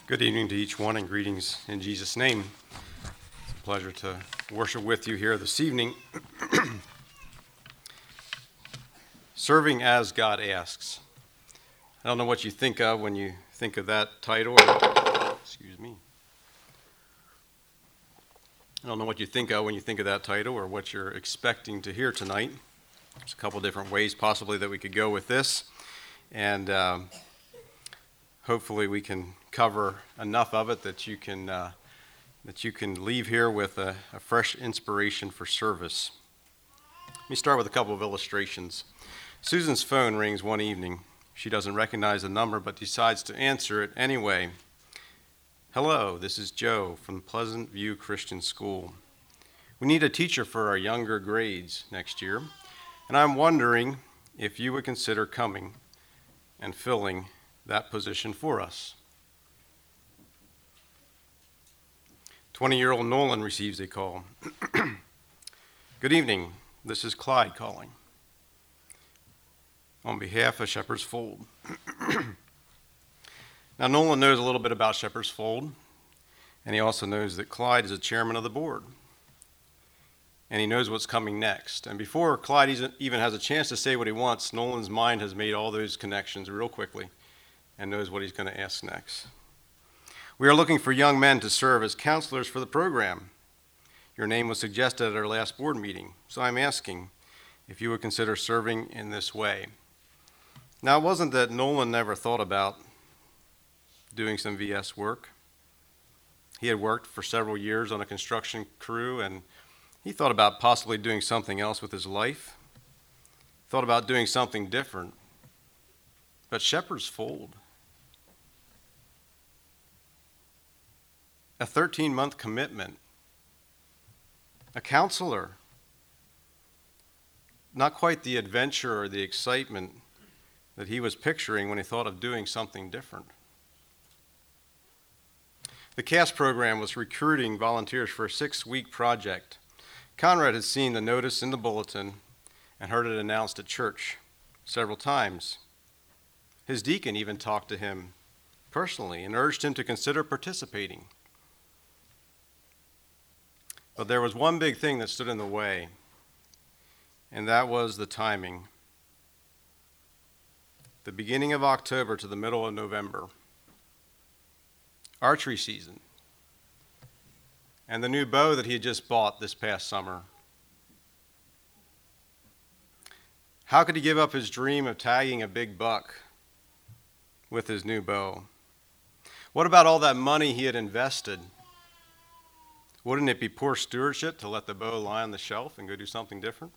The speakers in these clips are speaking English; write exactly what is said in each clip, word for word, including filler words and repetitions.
Good evening to each one, and greetings in Jesus' name. It's a pleasure to worship with you here this evening. Serving as God asks. I don't know what you think of when you think of that title. Or, excuse me. I don't know what you think of when you think of that title or what you're expecting to hear tonight. There's a couple different ways possibly that we could go with this. And um, hopefully we can cover enough of it that you can uh, that you can leave here with a, a fresh inspiration for service. Let me start with a couple of illustrations. Susan's phone rings one evening. She doesn't recognize the number but decides to answer it anyway. Hello, this is Joe from Pleasant View Christian School. We need a teacher for our younger grades next year, and I'm wondering if you would consider coming and filling that position for us. twenty-year-old Nolan receives a call. Good evening, this is Clyde calling on behalf of Shepherd's Fold. Now, Nolan knows a little bit about Shepherd's Fold, and he also knows that Clyde is the chairman of the board, and he knows what's coming next. And before Clyde even has a chance to say what he wants, Nolan's mind has made all those connections real quickly and knows what he's going to ask next. We are looking for young men to serve as counselors for the program. Your name was suggested at our last board meeting, so I'm asking if you would consider serving in this way. Now, it wasn't that Nolan never thought about doing some V S work. He had worked for several years on a construction crew, and he thought about possibly doing something else with his life, thought about doing something different. But Shepherd's Fold, a thirteen-month commitment, a counselor, not quite the adventure or the excitement that he was picturing when he thought of doing something different. The CAST program was recruiting volunteers for a six-week project. Conrad had seen the notice in the bulletin and heard it announced at church several times. His deacon even talked to him personally and urged him to consider participating. But there was one big thing that stood in the way, and that was the timing. The beginning of October to the middle of November. Archery season. And the new bow that he had just bought this past summer. How could he give up his dream of tagging a big buck with his new bow? What about all that money he had invested? Wouldn't it be poor stewardship to let the bow lie on the shelf and go do something different?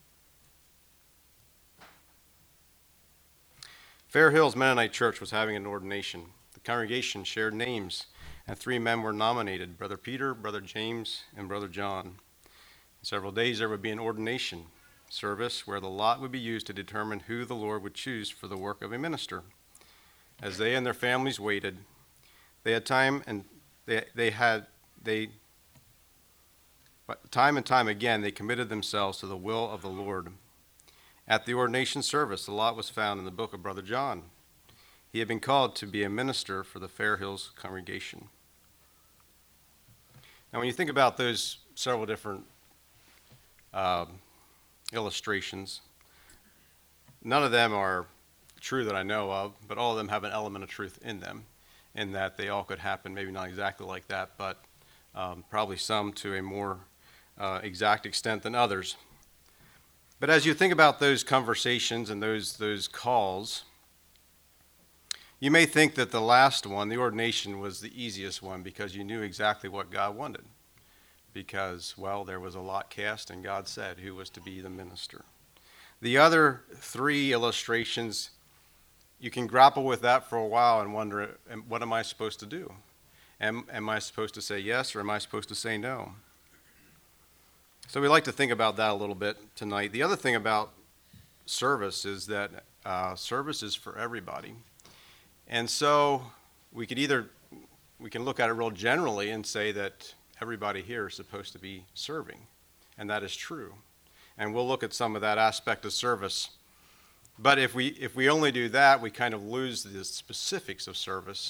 Fair Hills Mennonite Church was having an ordination. The congregation shared names, and three men were nominated, Brother Peter, Brother James, and Brother John. In several days there would be an ordination service where the lot would be used to determine who the Lord would choose for the work of a minister. As they and their families waited, they had time and they they had they But time and time again, they committed themselves to the will of the Lord. At the ordination service, the lot was found in the book of Brother John. He had been called to be a minister for the Fair Hills congregation. Now, when you think about those several different uh, illustrations, none of them are true that I know of, but all of them have an element of truth in them, in that they all could happen, maybe not exactly like that, but um, probably some to a more Uh, exact extent than others. But as you think about those conversations and those those calls, you may think that the last one, the ordination, was the easiest one because you knew exactly what God wanted. Because, well, there was a lot cast and God said who was to be the minister. The other three illustrations, you can grapple with that for a while and wonder, what am I supposed to do? Am, am I supposed to say yes or am I supposed to say no? So we like to think about that a little bit tonight. The other thing about service is that uh, service is for everybody. And so we could either, we can look at it real generally and say that everybody here is supposed to be serving. And that is true. And we'll look at some of that aspect of service. But if we if we only do that, we kind of lose the specifics of service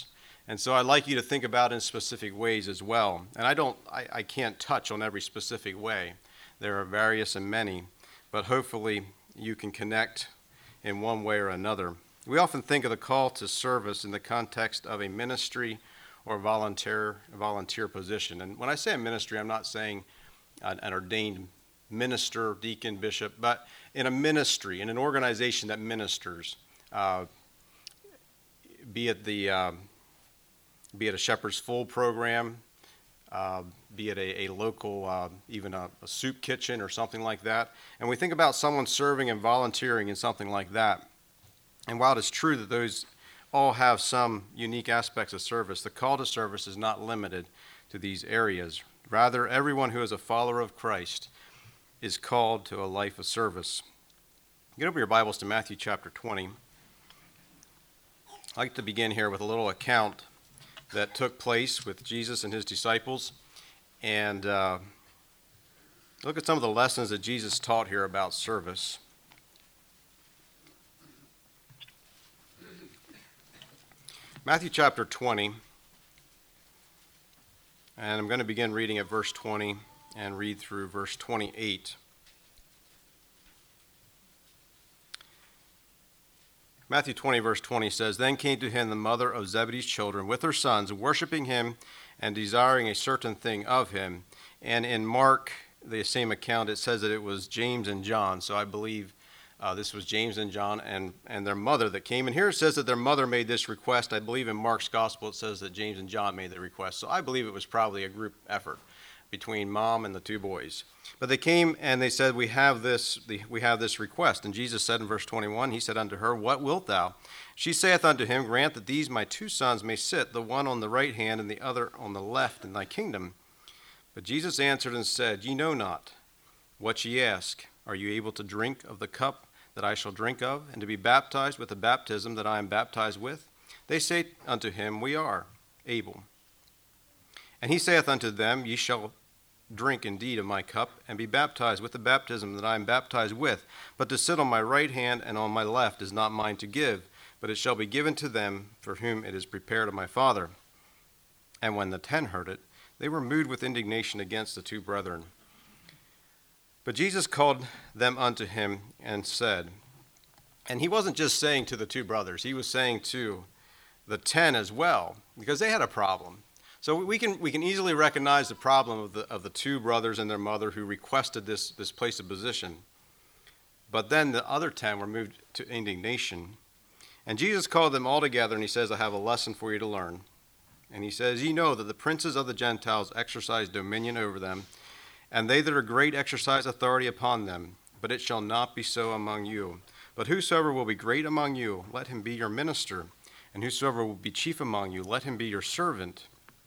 And so I'd like you to think about it in specific ways as well. And I don't, I, I can't touch on every specific way. There are various and many, but hopefully you can connect in one way or another. We often think of the call to service in the context of a ministry or volunteer volunteer position. And when I say a ministry, I'm not saying an, an ordained minister, deacon, bishop, but in a ministry, in an organization that ministers, uh, be it the uh, be it a Shepherd's Full program, uh, be it a, a local, uh, even a, a soup kitchen or something like that. And we think about someone serving and volunteering in something like that. And while it's true that those all have some unique aspects of service, the call to service is not limited to these areas. Rather, everyone who is a follower of Christ is called to a life of service. Get over your Bibles to Matthew chapter twenty. I'd like to begin here with a little account that took place with Jesus and his disciples, and uh, look at some of the lessons that Jesus taught here about service. Matthew chapter twenty, and I'm going to begin reading at verse twenty and read through verse twenty-eight. Matthew twenty, verse twenty says, "Then came to him the mother of Zebedee's children with her sons, worshiping him and desiring a certain thing of him." And in Mark, the same account, it says that it was James and John. So I believe uh, this was James and John and, and their mother that came. And here it says that their mother made this request. I believe in Mark's gospel it says that James and John made the request. So I believe it was probably a group effort between mom and the two boys. But they came and they said, we have this we have this request. And Jesus said in verse twenty-one, he said unto her, "What wilt thou?" She saith unto him, "Grant that these my two sons may sit, the one on the right hand and the other on the left in thy kingdom." But Jesus answered and said, "Ye know not what ye ask. Are you able to drink of the cup that I shall drink of, and to be baptized with the baptism that I am baptized with?" They say unto him, "We are able." And he saith unto them, "Ye shall drink indeed of my cup, and be baptized with the baptism that I am baptized with. But to sit on my right hand and on my left is not mine to give, but it shall be given to them for whom it is prepared of my Father." And when the ten heard it, they were moved with indignation against the two brethren. But Jesus called them unto him and said, and he wasn't just saying to the two brothers, he was saying to the ten as well, because they had a problem. So we can we can easily recognize the problem of the of the two brothers and their mother who requested this, this place of position. But then the other ten were moved to indignation. And Jesus called them all together, and he says, "I have a lesson for you to learn." And he says, "Ye know that the princes of the Gentiles exercise dominion over them, and they that are great exercise authority upon them. But it shall not be so among you. But whosoever will be great among you, let him be your minister. And whosoever will be chief among you, let him be your servant.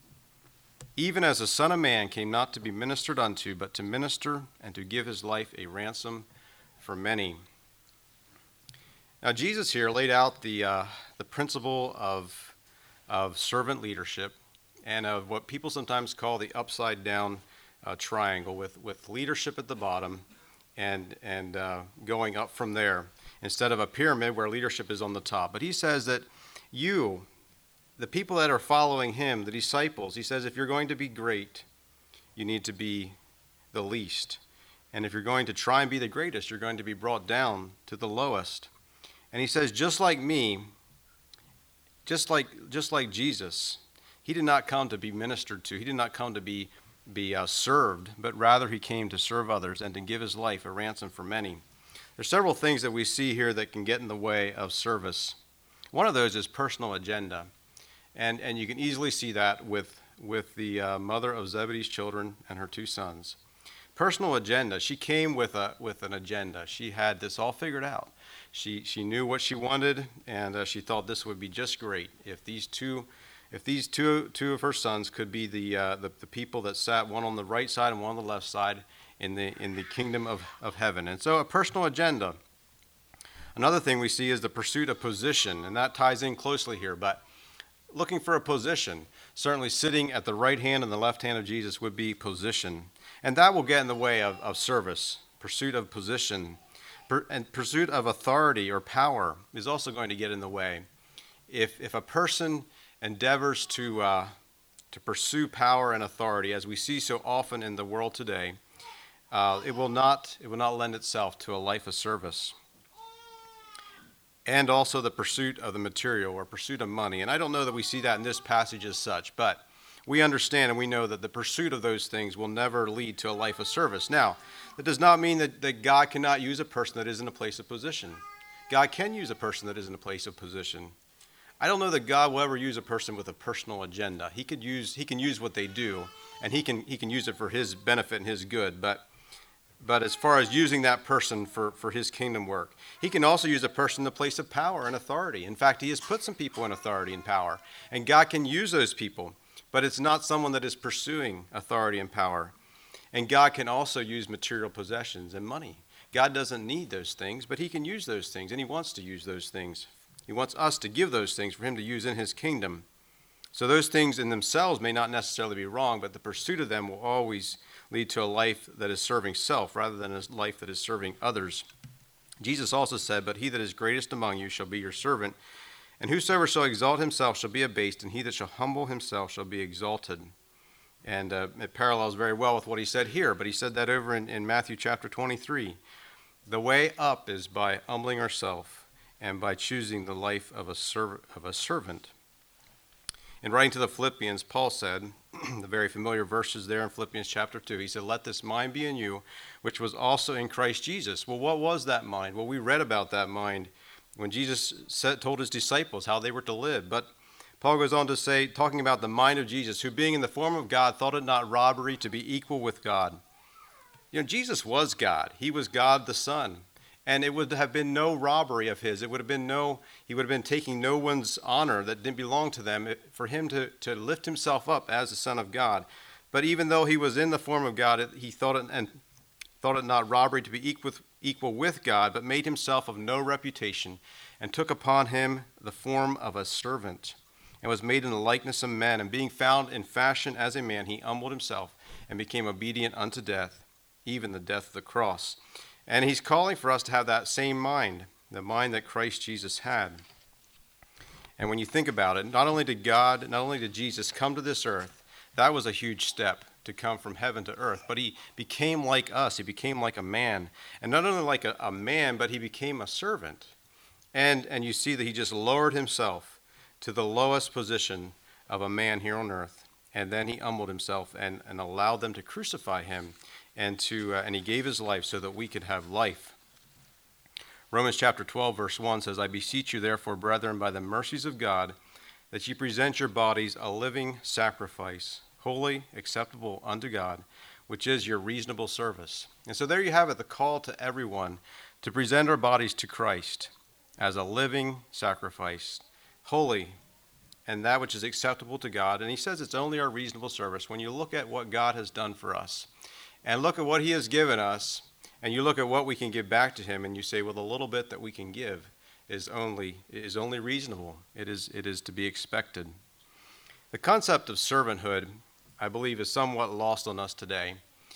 Even as the Son of Man came not to be ministered unto, but to minister and to give his life a ransom for many." Now Jesus here laid out the uh, the principle of of servant leadership and of what people sometimes call the upside down uh, triangle, with with leadership at the bottom and and uh, going up from there, instead of a pyramid where leadership is on the top. But he says that you, the people that are following him, the disciples, he says, if you're going to be great, you need to be the least. And if you're going to try and be the greatest, you're going to be brought down to the lowest. And he says, just like me, just like just like Jesus, he did not come to be ministered to. He did not come to be, be uh, served, but rather he came to serve others and to give his life a ransom for many. There's several things that we see here that can get in the way of service. One of those is personal agenda. And and you can easily see that with, with the uh, mother of Zebedee's children and her two sons. Personal agenda. She came with a with an agenda. She had this all figured out. She she knew what she wanted, and uh, she thought this would be just great if these two if these two two of her sons could be the uh, the, the people that sat one on the right side and one on the left side in the in the kingdom of, of heaven. And so a personal agenda. Another thing we see is the pursuit of position, and that ties in closely here, but looking for a position. Certainly sitting at the right hand and the left hand of Jesus would be position. And that will get in the way of, of service. Pursuit of position. Per, and pursuit of authority or power is also going to get in the way. If if a person endeavors to uh, to pursue power and authority, as we see so often in the world today, uh, it will not it will not lend itself to a life of service. And also the pursuit of the material or pursuit of money. And I don't know that we see that in this passage as such, but we understand and we know that the pursuit of those things will never lead to a life of service. Now, that does not mean that, that God cannot use a person that is in a place of position. God can use a person that is in a place of position. I don't know that God will ever use a person with a personal agenda. He could use he can use what they do, and he can he can use it for his benefit and his good, but But as far as using that person for, for his kingdom work, he can also use a person in the place of power and authority. In fact, he has put some people in authority and power, and God can use those people, but it's not someone that is pursuing authority and power. And God can also use material possessions and money. God doesn't need those things, but he can use those things, and he wants to use those things. He wants us to give those things for him to use in his kingdom. So those things in themselves may not necessarily be wrong, but the pursuit of them will always lead to a life that is serving self rather than a life that is serving others. Jesus also said, "But he that is greatest among you shall be your servant, and whosoever shall exalt himself shall be abased, and he that shall humble himself shall be exalted." And uh, it parallels very well with what he said here, but he said that over in, in Matthew chapter twenty-three. The way up is by humbling ourselves and by choosing the life of a, serv- of a servant. In writing to the Philippians, Paul said, the very familiar verses there in Philippians chapter two, he said, "Let this mind be in you, which was also in Christ Jesus." Well, what was that mind? Well, we read about that mind when Jesus said, told his disciples how they were to live. But Paul goes on to say, talking about the mind of Jesus, who being in the form of God, thought it not robbery to be equal with God. You know, Jesus was God. He was God the Son. And it would have been no robbery of his. It would have been no, he would have been taking no one's honor that didn't belong to them for him to, to lift himself up as the Son of God. But even though he was in the form of God, he thought it, and thought it not robbery to be equal, equal with God, but made himself of no reputation, and took upon him the form of a servant, and was made in the likeness of men. And being found in fashion as a man, he humbled himself and became obedient unto death, even the death of the cross. And he's calling for us to have that same mind, the mind that Christ Jesus had. And when you think about it, not only did God, not only did Jesus come to this earth, that was a huge step to come from heaven to earth, but he became like us. He became like a man. And not only like a, a man, but he became a servant. And, and you see that he just lowered himself to the lowest position of a man here on earth. And then he humbled himself and, and allowed them to crucify him. And to uh, and he gave his life so that we could have life. Romans chapter twelve, verse one says, "I beseech you therefore, brethren, by the mercies of God, that ye present your bodies a living sacrifice, holy, acceptable unto God, which is your reasonable service." And so there you have it, the call to everyone to present our bodies to Christ as a living sacrifice, holy, and that which is acceptable to God. And he says it's only our reasonable service. When you look at what God has done for us, and look at what he has given us, and you look at what we can give back to him, and you say, well, the little bit that we can give is only is only reasonable. It is it is to be expected. The concept of servanthood, I believe, is somewhat lost on us today.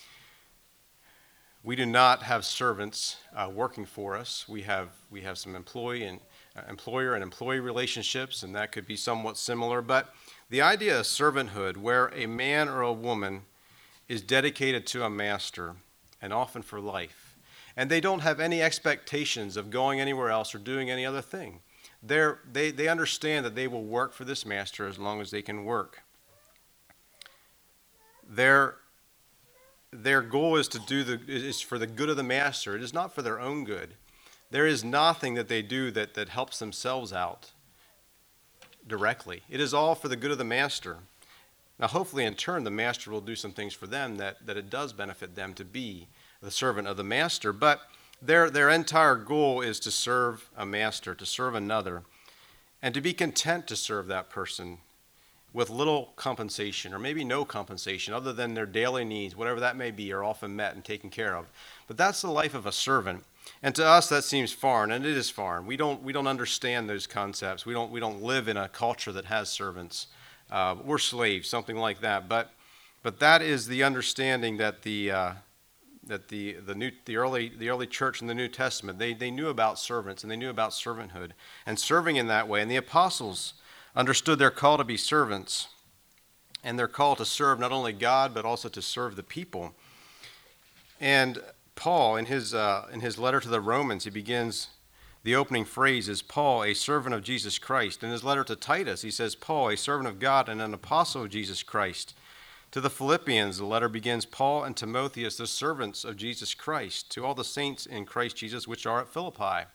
We do not have servants uh, working for us. We have we have some employee and uh, employer and employee relationships, and that could be somewhat similar. But the idea of servanthood, where a man or a woman is dedicated to a master, and often for life. And they don't have any expectations of going anywhere else or doing any other thing. They're, they, they understand that they will work for this master as long as they can work. Their, their goal is to do the is for the good of the master. It is not for their own good. There is nothing that they do that, that helps themselves out directly. It is all for the good of the master. Now, hopefully, in turn, the master will do some things for them that, that it does benefit them to be the servant of the master. But their, their entire goal is to serve a master, to serve another, and to be content to serve that person with little compensation, or maybe no compensation, other than their daily needs, whatever that may be, are often met and taken care of. But that's the life of a servant. And to us, that seems foreign, and it is foreign. We don't, we don't understand those concepts. We don't, we don't live in a culture that has servants. Uh, we're slaves, something like that. But but that is the understanding that the uh, that the the new the early the early church in the New Testament, they they knew about servants, and they knew about servanthood and serving in that way. And the apostles understood their call to be servants and their call to serve not only God, but also to serve the people. And Paul, in his, uh, in his letter to the Romans, he begins, the opening phrase is, Paul, a servant of Jesus Christ. In his letter to Titus, he says, Paul, a servant of God and an apostle of Jesus Christ. To the Philippians, the letter begins, Paul and Timotheus, the servants of Jesus Christ, to all the saints in Christ Jesus which are at Philippi.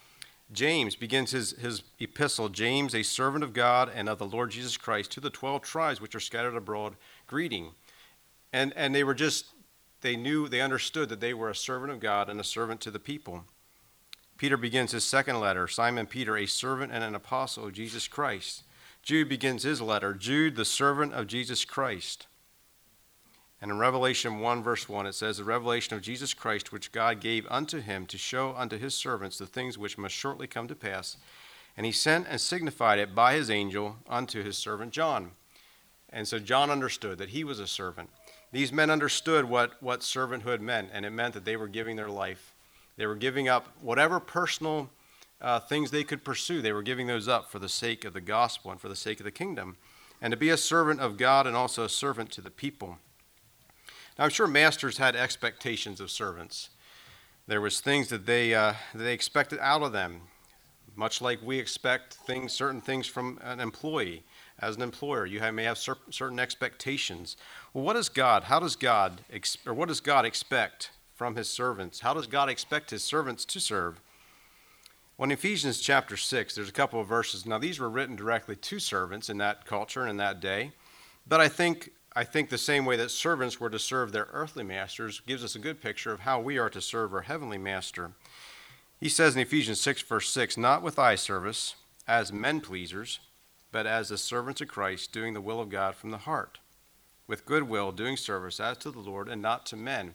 James begins his, his epistle, James, a servant of God and of the Lord Jesus Christ, to the twelve tribes which are scattered abroad, greeting. And, and they were just, they knew, they understood that they were a servant of God and a servant to the people. Peter begins his second letter, Simon Peter, a servant and an apostle of Jesus Christ. Jude begins his letter, Jude, the servant of Jesus Christ. And in Revelation one, verse one, it says, the revelation of Jesus Christ, which God gave unto him to show unto his servants the things which must shortly come to pass. And he sent and signified it by his angel unto his servant John. And so John understood that he was a servant. These men understood what, what servanthood meant, and it meant that they were giving their life. They were giving up whatever personal uh, things they could pursue. They were giving those up for the sake of the gospel and for the sake of the kingdom. And to be a servant of God and also a servant to the people. Now, I'm sure masters had expectations of servants. There was things that they uh, that they expected out of them, much like we expect things, certain things from an employee. As an employer, you have, may have cer- certain expectations. Well, what does God? How does God, ex- or what does God expect from His servants? How does God expect His servants to serve? Well, in Ephesians chapter six, there's a couple of verses. Now, these were written directly to servants in that culture and in that day, but I think. I think the same way that servants were to serve their earthly masters gives us a good picture of how we are to serve our heavenly master. He says in Ephesians six, verse six, not with eye service, as men pleasers, but as the servants of Christ, doing the will of God from the heart, with good will, doing service as to the Lord and not to men.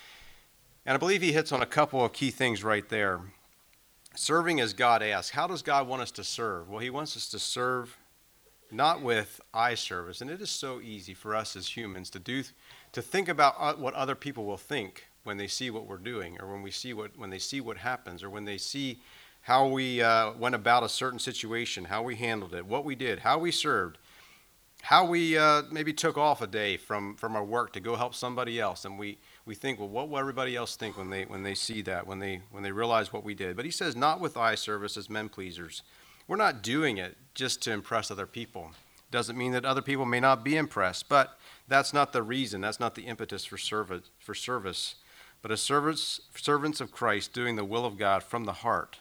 And I believe he hits on a couple of key things right there. Serving as God asks. How does God want us to serve? Well, he wants us to serve not with eye service, and it is so easy for us as humans to do, to think about what other people will think when they see what we're doing, or when we see what, when they see what happens, or when they see how we uh, went about a certain situation, how we handled it, what we did, how we served, how we uh, maybe took off a day from, from our work to go help somebody else, and we, we think, well, what will everybody else think when they when they see that, when they when they realize what we did? But he says, not with eye service as men pleasers. We're not doing it just to impress other people. Doesn't mean that other people may not be impressed, but that's not the reason. That's not the impetus for service. For service, but as servants, servants of Christ, doing the will of God from the heart,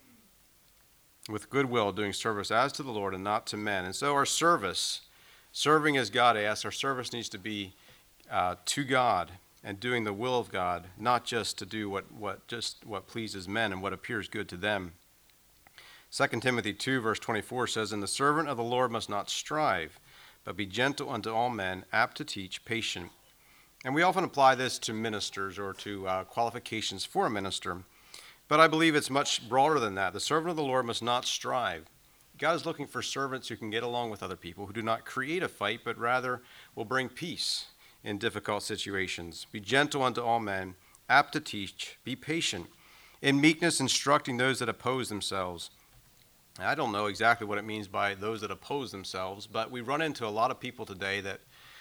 with good will, doing service as to the Lord and not to men. And so our service, serving as God asks, our service needs to be uh, to God and doing the will of God, not just to do what, what just what pleases men and what appears good to them. Second Timothy two, verse twenty-four says, and the servant of the Lord must not strive, but be gentle unto all men, apt to teach, patient. And we often apply this to ministers or to uh, qualifications for a minister, but I believe it's much broader than that. The servant of the Lord must not strive. God is looking for servants who can get along with other people, who do not create a fight, but rather will bring peace in difficult situations. Be gentle unto all men, apt to teach, be patient, in meekness instructing those that oppose themselves. I don't know exactly what it means by those that oppose themselves, but we run into a lot of people today that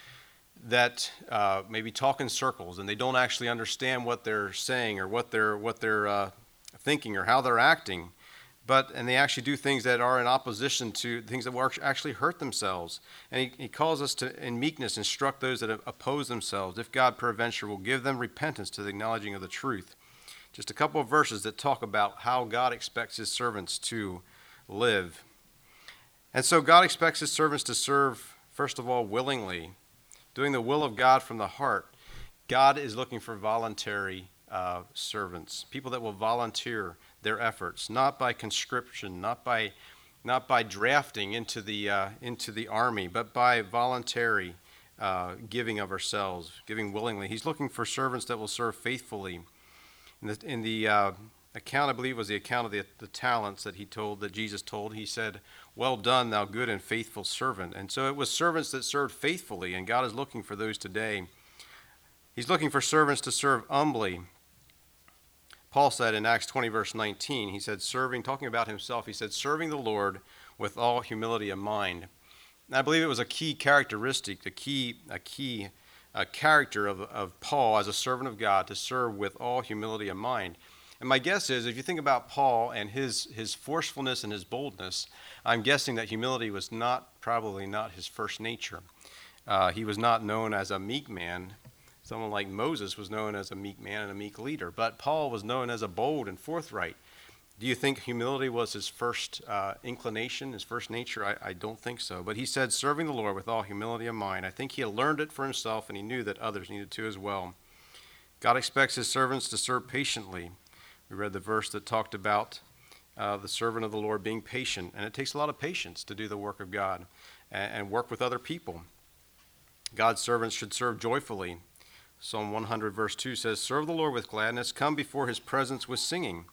that uh, maybe talk in circles and they don't actually understand what they're saying or what they're what they're uh, thinking or how they're acting, but and they actually do things that are in opposition to things that will actually hurt themselves. And he, he calls us to, in meekness, instruct those that oppose themselves, if God peradventure will give them repentance to the acknowledging of the truth. Just a couple of verses that talk about how God expects his servants to live. And so God expects his servants to serve, first of all, willingly, doing the will of God from the heart. God is looking for voluntary uh, servants, people that will volunteer their efforts, not by conscription, not by not by drafting into the uh, into the army, but by voluntary uh, giving of ourselves, giving willingly. He's looking for servants that will serve faithfully. In the, in the uh, account, I believe, was the account of the, the talents that he told, that Jesus told. He said, well done, thou good and faithful servant. And so it was servants that served faithfully, and God is looking for those today. He's looking for servants to serve humbly. Paul said in Acts twenty, verse nineteen, he said, serving, talking about himself, he said, serving the Lord with all humility of mind. And I believe it was a key characteristic, the key, a key uh, character of, of Paul as a servant of God, to serve with all humility of mind. And my guess is, if you think about Paul and his, his forcefulness and his boldness, I'm guessing that humility was not, probably not his first nature. Uh, he was not known as a meek man. Someone like Moses was known as a meek man and a meek leader, but Paul was known as a bold and forthright. Do you think humility was his first uh, inclination, his first nature? I, I don't think so. But he said, serving the Lord with all humility of mind. I think he had learned it for himself, and he knew that others needed to as well. God expects his servants to serve patiently. We read the verse that talked about uh, the servant of the Lord being patient, and it takes a lot of patience to do the work of God and, and work with other people. God's servants should serve joyfully. Psalm one hundred verse two says, serve the Lord with gladness, come before his presence with singing.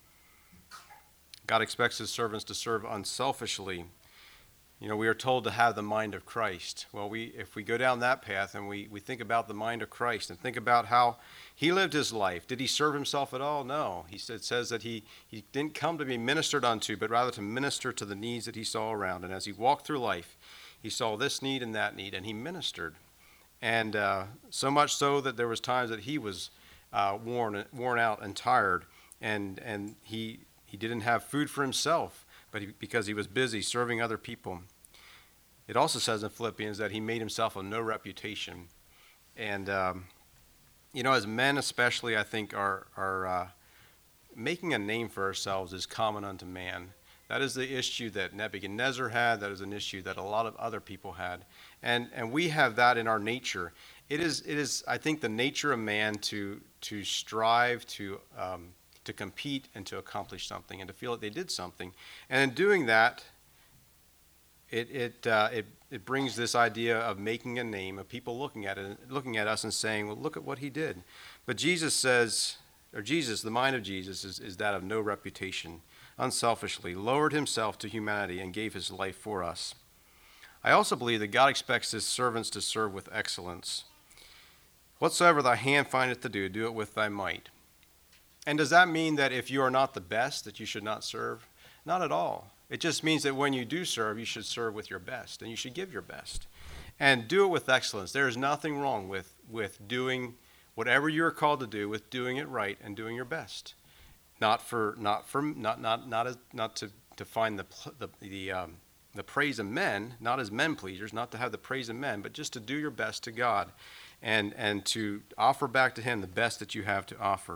God expects his servants to serve unselfishly. You know, we are told to have the mind of Christ. Well, we if we go down that path and we, we think about the mind of Christ and think about how he lived his life, did he serve himself at all? No. He said, says that he, he didn't come to be ministered unto, but rather to minister to the needs that he saw around. And as he walked through life, he saw this need and that need, and he ministered. And uh, so much so that there was times that he was uh, worn worn out and tired, and and he he didn't have food for himself, but he, because he was busy serving other people. It also says in Philippians that he made himself of no reputation. And um, you know, as men especially, I think are are uh, making a name for ourselves is common unto man. That is the issue that Nebuchadnezzar had. That is an issue that a lot of other people had. And and we have that in our nature. It is, it is I think, the nature of man to to strive, to um, to compete, and to accomplish something, and to feel that they did something. And in doing that, it it uh, it it brings this idea of making a name, of people looking at it, looking at us and saying, well, look at what he did. But Jesus says, or Jesus, the mind of Jesus is, is that of no reputation. Unselfishly lowered himself to humanity and gave his life for us. I also believe that God expects his servants to serve with excellence. Whatsoever thy hand findeth to do, do it with thy might. And does that mean that if you are not the best, that you should not serve? Not at all. It just means that when you do serve, you should serve with your best, and you should give your best. And do it with excellence. There is nothing wrong with, with doing whatever you are called to do, with doing it right and doing your best. Not for, not for, not not not as not to, to find the the the, um, the praise of men, not as men pleasers, not to have the praise of men, but just to do your best to God, and and to offer back to him the best that you have to offer.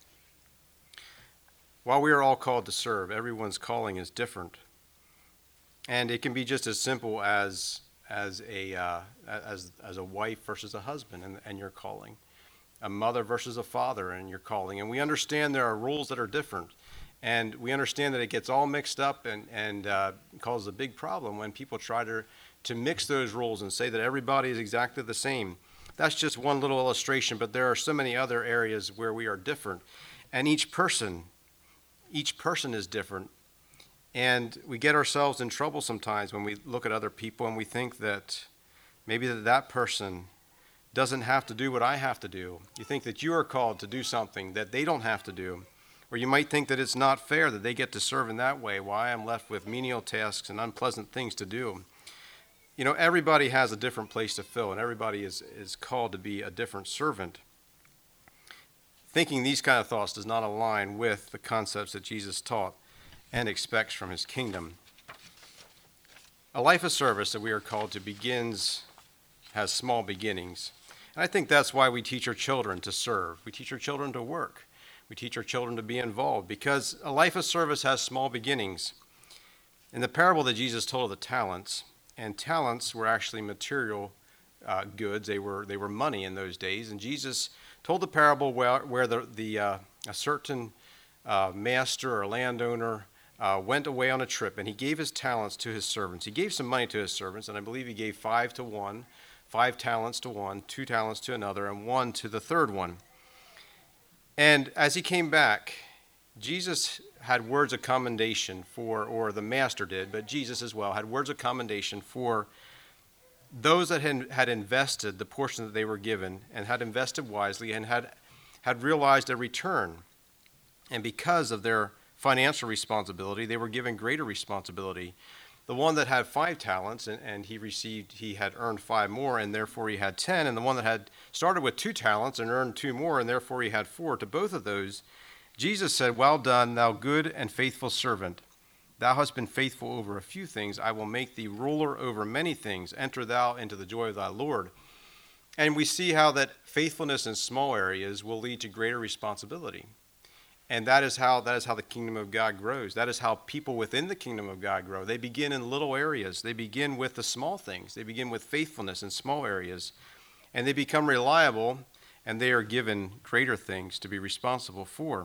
While we are all called to serve, everyone's calling is different, and it can be just as simple as as a uh, as as a wife versus a husband, and, and your calling. A mother versus a father in your calling. And we understand there are rules that are different. And we understand that it gets all mixed up and, and uh, causes a big problem when people try to, to mix those rules and say that everybody is exactly the same. That's just one little illustration, but there are so many other areas where we are different. And each person, each person is different. And we get ourselves in trouble sometimes when we look at other people and we think that maybe that, that person doesn't have to do what I have to do. You think that you are called to do something that they don't have to do. Or you might think that it's not fair that they get to serve in that way, while I am left with menial tasks and unpleasant things to do. You know, everybody has a different place to fill, and everybody is, is called to be a different servant. Thinking these kind of thoughts does not align with the concepts that Jesus taught and expects from his kingdom. A life of service that we are called to begins, has small beginnings. And I think that's why we teach our children to serve. We teach our children to work. We teach our children to be involved, because a life of service has small beginnings. In the parable that Jesus told of the talents, and talents were actually material uh, goods. They were they were money in those days. And Jesus told the parable where, where the, the uh, a certain uh, master or landowner uh, went away on a trip, and he gave his talents to his servants. He gave some money to his servants, and I believe he gave five to one. Five talents to one, two talents to another, and one to the third one. And as he came back, Jesus had words of commendation for, or the master did, but Jesus as well had words of commendation for those that had, had invested the portion that they were given, and had invested wisely, and had, had realized a return. And because of their financial responsibility, they were given greater responsibility. the one that had five talents and, and he received, he had earned five more and therefore he had ten, and the one that had started with two talents and earned two more and therefore he had four, to both of those, Jesus said, "Well done, thou good and faithful servant. Thou hast been faithful over a few things. I will make thee ruler over many things. Enter thou into the joy of thy Lord." And we see how that faithfulness in small areas will lead to greater responsibility. And that is how that is how the kingdom of God grows. That is how people within the kingdom of God grow. They begin in little areas. They begin with the small things. They begin with faithfulness in small areas. And they become reliable, and they are given greater things to be responsible for.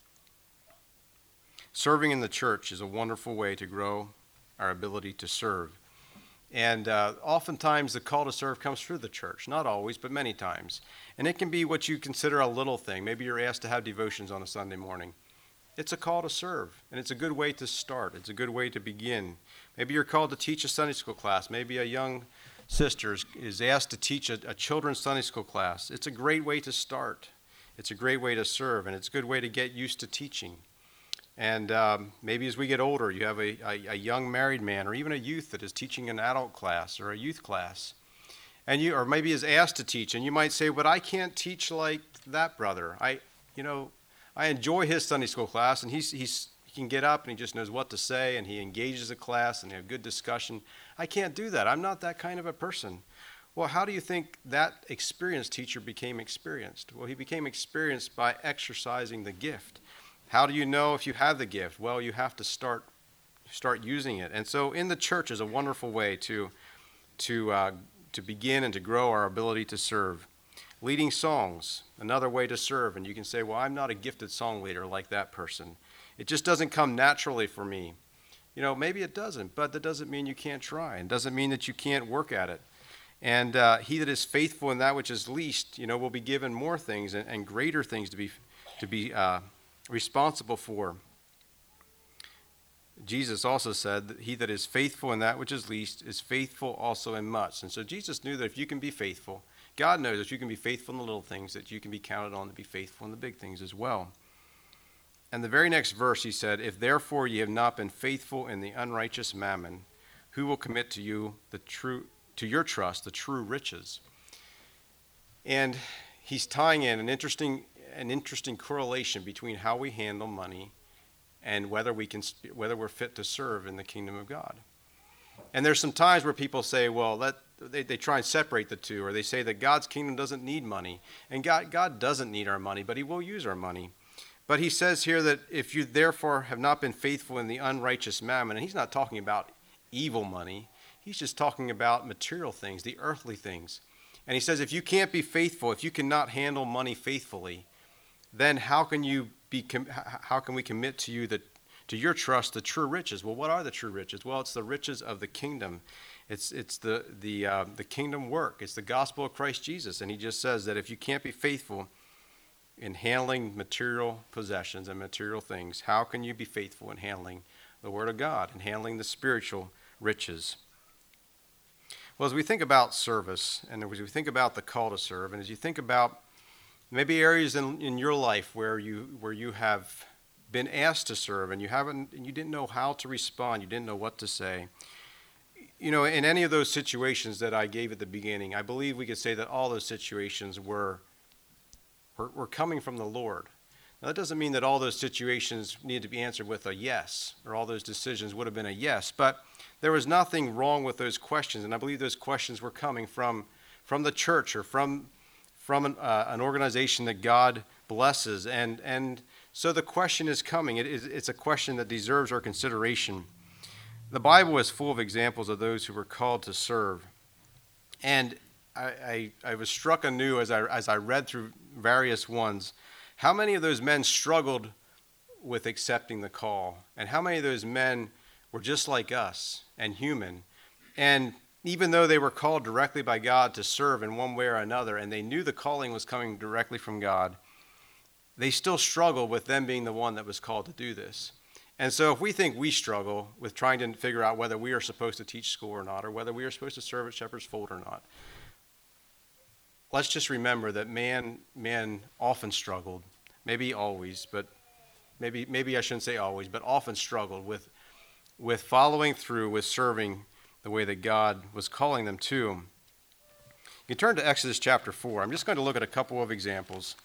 Serving in the church is a wonderful way to grow our ability to serve. And uh, oftentimes the call to serve comes through the church. Not always, but many times. And it can be what you consider a little thing. Maybe you're asked to have devotions on a Sunday morning. It's a call to serve, and it's a good way to start. It's a good way to begin. Maybe you're called to teach a Sunday school class. Maybe a young sister is, is asked to teach a, a children's Sunday school class. It's a great way to start. It's a great way to serve, and it's a good way to get used to teaching. And um, maybe as we get older, you have a, a, a young married man or even a youth that is teaching an adult class or a youth class. And you, or maybe is asked to teach, and you might say, "But I can't teach like that brother. I, you know, I enjoy his Sunday school class, and he's, he's, he can get up and he just knows what to say, and he engages the class, and they have good discussion. I can't do that. I'm not that kind of a person." Well, how do you think that experienced teacher became experienced? Well, he became experienced by exercising the gift. How do you know if you have the gift? Well, you have to start start using it. And so in the church is a wonderful way to to uh, to begin and to grow our ability to serve. Leading songs, another way to serve. And you can say, "Well, I'm not a gifted song leader like that person. It just doesn't come naturally for me." You know, maybe it doesn't, but that doesn't mean you can't try. It doesn't mean that you can't work at it. And uh, he that is faithful in that which is least, you know, will be given more things and, and greater things to be to be uh, responsible for. Jesus also said that he that is faithful in that which is least is faithful also in much. And so Jesus knew that if you can be faithful, God knows that you can be faithful in the little things, that you can be counted on to be faithful in the big things as well. And the very next verse he said, "If therefore ye have not been faithful in the unrighteous mammon, who will commit to you the true to your trust the true riches?" And he's tying in an interesting an interesting correlation between how we handle money and whether we can whether we're fit to serve in the kingdom of God. And there's some times where people say, well, that they, they try and separate the two, or they say that God's kingdom doesn't need money. And God, God doesn't need our money, but he will use our money. But he says here that if you therefore have not been faithful in the unrighteous mammon, and he's not talking about evil money, he's just talking about material things, the earthly things. And he says if you can't be faithful, if you cannot handle money faithfully, then how can you be? How can we commit to you that to your trust the true riches? Well, what are the true riches? Well, it's the riches of the kingdom. It's it's the the uh, the kingdom work. It's the gospel of Christ Jesus. And he just says that if you can't be faithful in handling material possessions and material things, how can you be faithful in handling the Word of God and handling the spiritual riches? Well, as we think about service, and as we think about the call to serve, and as you think about maybe areas in, in your life where you where you have been asked to serve and you haven't and you didn't know how to respond, you didn't know what to say. You know, in any of those situations that I gave at the beginning, I believe we could say that all those situations were were, were coming from the Lord. Now, that doesn't mean that all those situations need to be answered with a yes, or all those decisions would have been a yes, but there was nothing wrong with those questions, and I believe those questions were coming from from the church or from from an, uh, an organization that God blesses. And and so the question is coming. It is, it's a question that deserves our consideration. The Bible is full of examples of those who were called to serve. And I, I, I was struck anew as I, as I read through various ones, how many of those men struggled with accepting the call, and how many of those men were just like us and human. And even though they were called directly by God to serve in one way or another, and they knew the calling was coming directly from God, they still struggled with them being the one that was called to do this. And so if we think we struggle with trying to figure out whether we are supposed to teach school or not, or whether we are supposed to serve at Shepherd's Fold or not, let's just remember that man man often struggled, maybe always, but maybe maybe I shouldn't say always, but often struggled with with following through with serving the way that God was calling them to. You can turn to Exodus chapter four. I'm just going to look at a couple of examples.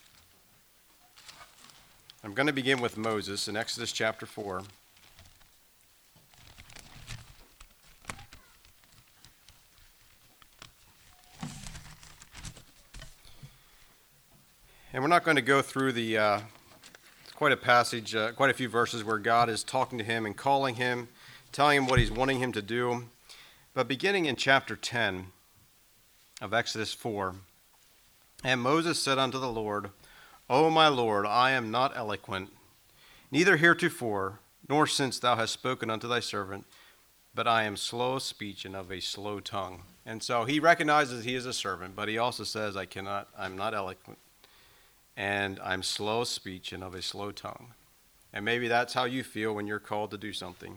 I'm going to begin with Moses in Exodus chapter four. And we're not going to go through the, uh, it's quite a passage, uh, quite a few verses where God is talking to him and calling him, telling him what he's wanting him to do. But beginning in chapter ten of Exodus four, and Moses said unto the Lord, O my Lord, I am not eloquent, neither heretofore, nor since thou hast spoken unto thy servant, but I am slow of speech and of a slow tongue. And so he recognizes he is a servant, but he also says, I cannot, I'm not eloquent, and I'm slow of speech and of a slow tongue. And maybe that's how you feel when you're called to do something.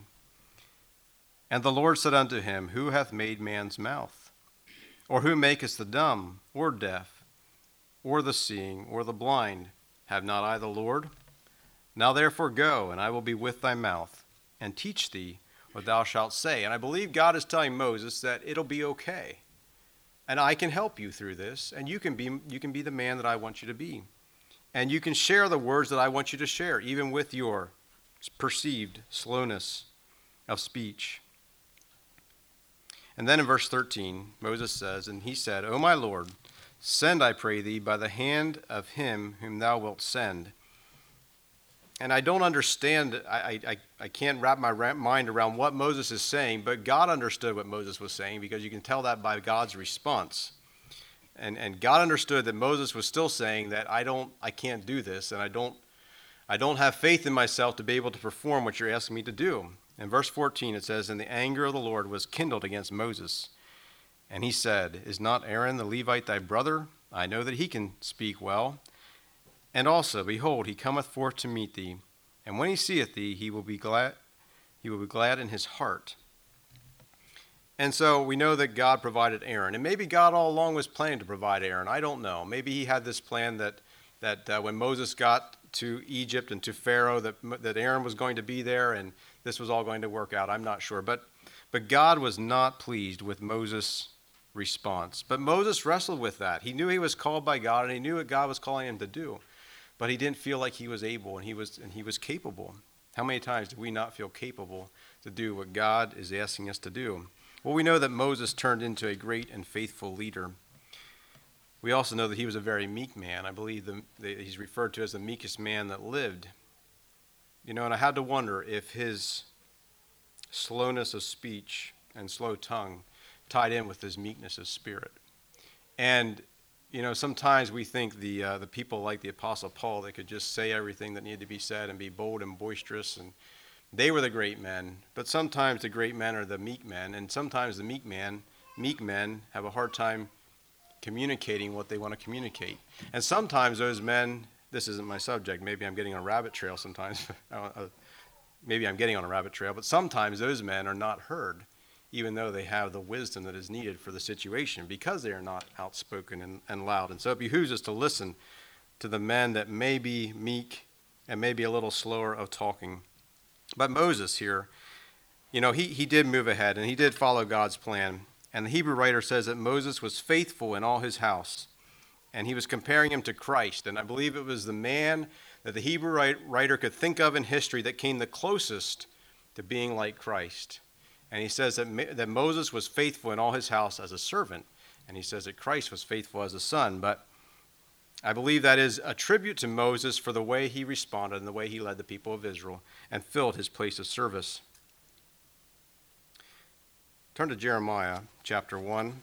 And the Lord said unto him, Who hath made man's mouth? Or who maketh the dumb, or deaf, or the seeing, or the blind? Have not I the Lord? Now therefore go, and I will be with thy mouth, and teach thee what thou shalt say. And I believe God is telling Moses that it'll be okay. And I can help you through this, and you can be you can be the man that I want you to be. And you can share the words that I want you to share, even with your perceived slowness of speech. And then in verse thirteen, Moses says, And he said, O my Lord, send, I pray thee, by the hand of him whom thou wilt send. And I don't understand, I, I, I can't wrap my mind around what Moses is saying, but God understood what Moses was saying, because you can tell that by God's response. And and God understood that Moses was still saying that I don't, I can't do this, and I don't, I don't have faith in myself to be able to perform what you're asking me to do. In verse fourteen, it says, And the anger of the Lord was kindled against Moses. And he said, Is not Aaron the Levite thy brother? I know that he can speak well. And also, behold, he cometh forth to meet thee. And when he seeth thee, he will be glad, he will be glad in his heart. And so we know that God provided Aaron. And maybe God all along was planning to provide Aaron. I don't know. Maybe he had this plan that, that uh, when Moses got to Egypt and to Pharaoh, that, that Aaron was going to be there and this was all going to work out. I'm not sure. But, but God was not pleased with Moses' response. But Moses wrestled with that. He knew he was called by God, and he knew what God was calling him to do. But he didn't feel like he was able, and he was, and he was capable. How many times do we not feel capable to do what God is asking us to do? Well, we know that Moses turned into a great and faithful leader. We also know that he was a very meek man. I believe the, the, he's referred to as the meekest man that lived. You know, and I had to wonder if his slowness of speech and slow tongue tied in with his meekness of spirit. And, you know, sometimes we think the uh, the people like the Apostle Paul, they could just say everything that needed to be said and be bold and boisterous, and they were the great men. But sometimes the great men are the meek men, and sometimes the meek man, meek men have a hard time communicating what they want to communicate. And sometimes those men, this isn't my subject, maybe I'm getting on a rabbit trail sometimes, maybe I'm getting on a rabbit trail, but sometimes those men are not heard, even though they have the wisdom that is needed for the situation, because they are not outspoken and, and loud. And so it behooves us to listen to the men that may be meek and maybe a little slower of talking. But Moses here, you know, he, he did move ahead, and he did follow God's plan. And the Hebrew writer says that Moses was faithful in all his house, and he was comparing him to Christ. And I believe it was the man that the Hebrew writer could think of in history that came the closest to being like Christ. And he says that, that Moses was faithful in all his house as a servant, and he says that Christ was faithful as a son. But I believe that is a tribute to Moses for the way he responded and the way he led the people of Israel and filled his place of service. Turn to Jeremiah chapter one.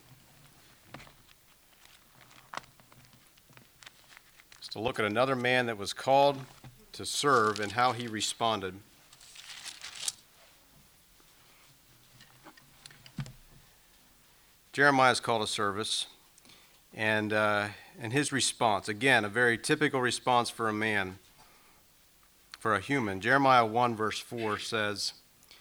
Just to look at another man that was called to serve and how he responded. Jeremiah is called to service, and uh, and his response, again, a very typical response for a man, for a human. Jeremiah one verse four says,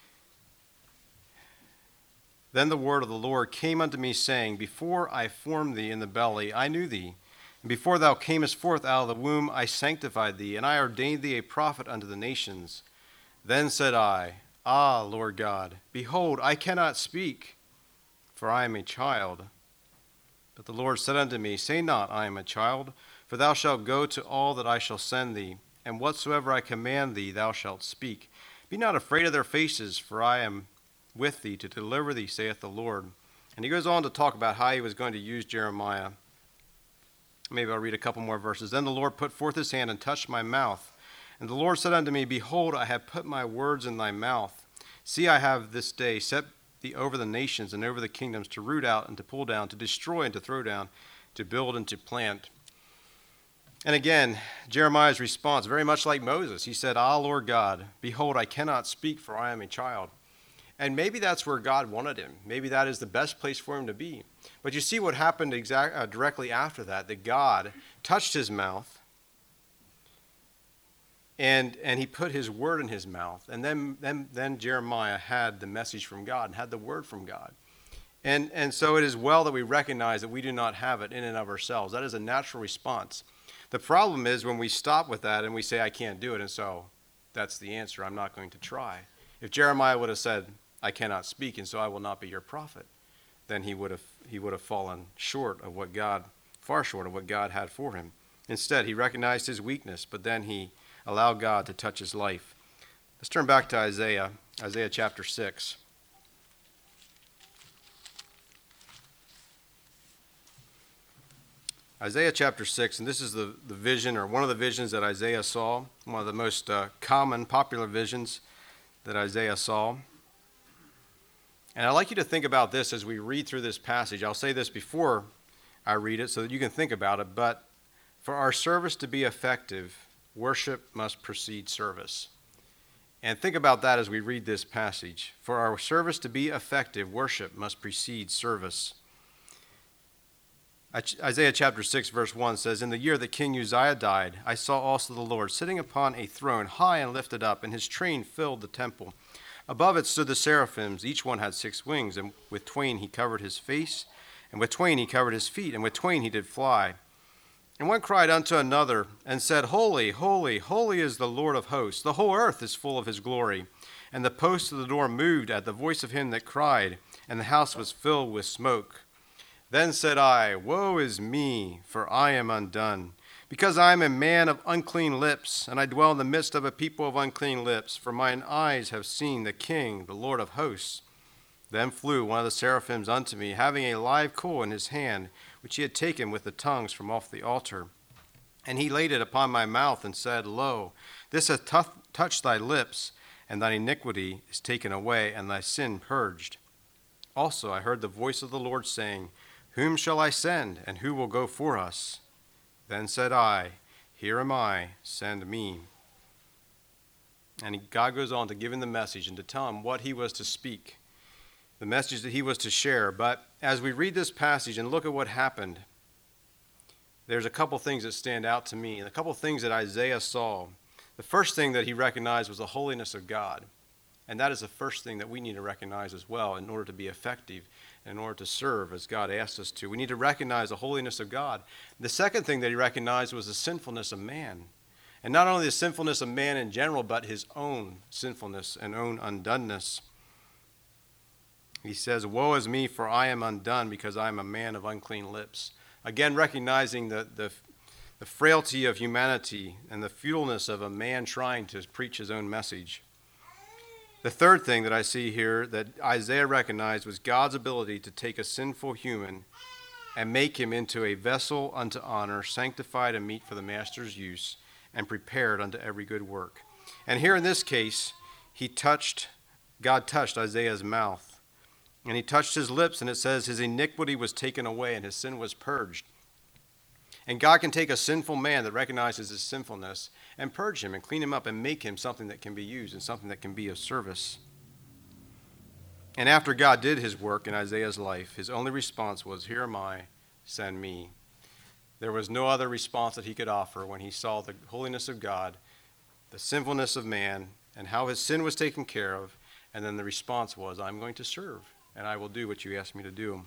Then the word of the Lord came unto me, saying, Before I formed thee in the belly, I knew thee. And before thou camest forth out of the womb, I sanctified thee, and I ordained thee a prophet unto the nations. Then said I, Ah, Lord God, behold, I cannot speak, for I am a child. But the Lord said unto me, Say not, I am a child, for thou shalt go to all that I shall send thee, and whatsoever I command thee thou shalt speak. Be not afraid of their faces, for I am with thee to deliver thee, saith the Lord. And he goes on to talk about how he was going to use Jeremiah. Maybe I'll read a couple more verses. Then the Lord put forth his hand and touched my mouth. And the Lord said unto me, Behold, I have put my words in thy mouth. See, I have this day set thee over the nations and over the kingdoms, to root out and to pull down, to destroy and to throw down, to build and to plant. And again, Jeremiah's response, very much like Moses. He said, Ah, Lord God, behold, I cannot speak, for I am a child. And maybe that's where God wanted him. Maybe that is the best place for him to be. But you see what happened exact, uh, directly after that, that God touched his mouth, and and he put his word in his mouth. And then, then, then Jeremiah had the message from God and had the word from God. And, and so it is well that we recognize that we do not have it in and of ourselves. That is a natural response. The problem is when we stop with that and we say, I can't do it, and so that's the answer. I'm not going to try. If Jeremiah would have said, I cannot speak, and so I will not be your prophet, then he would have he would have fallen short of what God, far short of what God had for him. Instead, he recognized his weakness, but then he allowed God to touch his life. Let's turn back to Isaiah, Isaiah chapter six. Isaiah chapter six, and this is the, the vision, or one of the visions that Isaiah saw, one of the most uh, common, popular visions that Isaiah saw. And I'd like you to think about this as we read through this passage. I'll say this before I read it so that you can think about it, but for our service to be effective, worship must precede service. And think about that as we read this passage. For our service to be effective, worship must precede service. Isaiah chapter six, verse one says, In the year that King Uzziah died, I saw also the Lord sitting upon a throne, high and lifted up, and his train filled the temple. Above it stood the seraphims. Each one had six wings, and with twain he covered his face, and with twain he covered his feet, and with twain he did fly. And one cried unto another, and said, Holy, holy, holy is the Lord of hosts. The whole earth is full of his glory. And the posts of the door moved at the voice of him that cried, and the house was filled with smoke. Then said I, Woe is me, for I am undone, because I am a man of unclean lips, and I dwell in the midst of a people of unclean lips, for mine eyes have seen the King, the Lord of hosts. Then flew one of the seraphims unto me, having a live coal in his hand, which he had taken with the tongues from off the altar. And he laid it upon my mouth, and said, Lo, this hath t- touched thy lips, and thine iniquity is taken away, and thy sin purged. Also I heard the voice of the Lord saying, Whom shall I send, and who will go for us? Then said I, Here am I, send me. And he, God goes on to give him the message and to tell him what he was to speak, the message that he was to share. But as we read this passage and look at what happened, there's a couple things that stand out to me, and a couple things that Isaiah saw. The first thing that he recognized was the holiness of God. And that is the first thing that we need to recognize as well in order to be effective, in order to serve as God asked us to. We need to recognize the holiness of God. The second thing that he recognized was the sinfulness of man. And not only the sinfulness of man in general, but his own sinfulness and own undoneness. He says, Woe is me, for I am undone, because I am a man of unclean lips. Again, recognizing the, the, the frailty of humanity and the futileness of a man trying to preach his own message. The third thing that I see here that Isaiah recognized was God's ability to take a sinful human and make him into a vessel unto honor, sanctified and meet for the master's use, and prepared unto every good work. And here in this case, he touched, God touched Isaiah's mouth, and he touched his lips, and it says his iniquity was taken away and his sin was purged. And God can take a sinful man that recognizes his sinfulness and purge him and clean him up and make him something that can be used and something that can be of service. And after God did his work in Isaiah's life, his only response was, Here am I, send me. There was no other response that he could offer when he saw the holiness of God, the sinfulness of man, and how his sin was taken care of. And then the response was, I'm going to serve, and I will do what you asked me to do.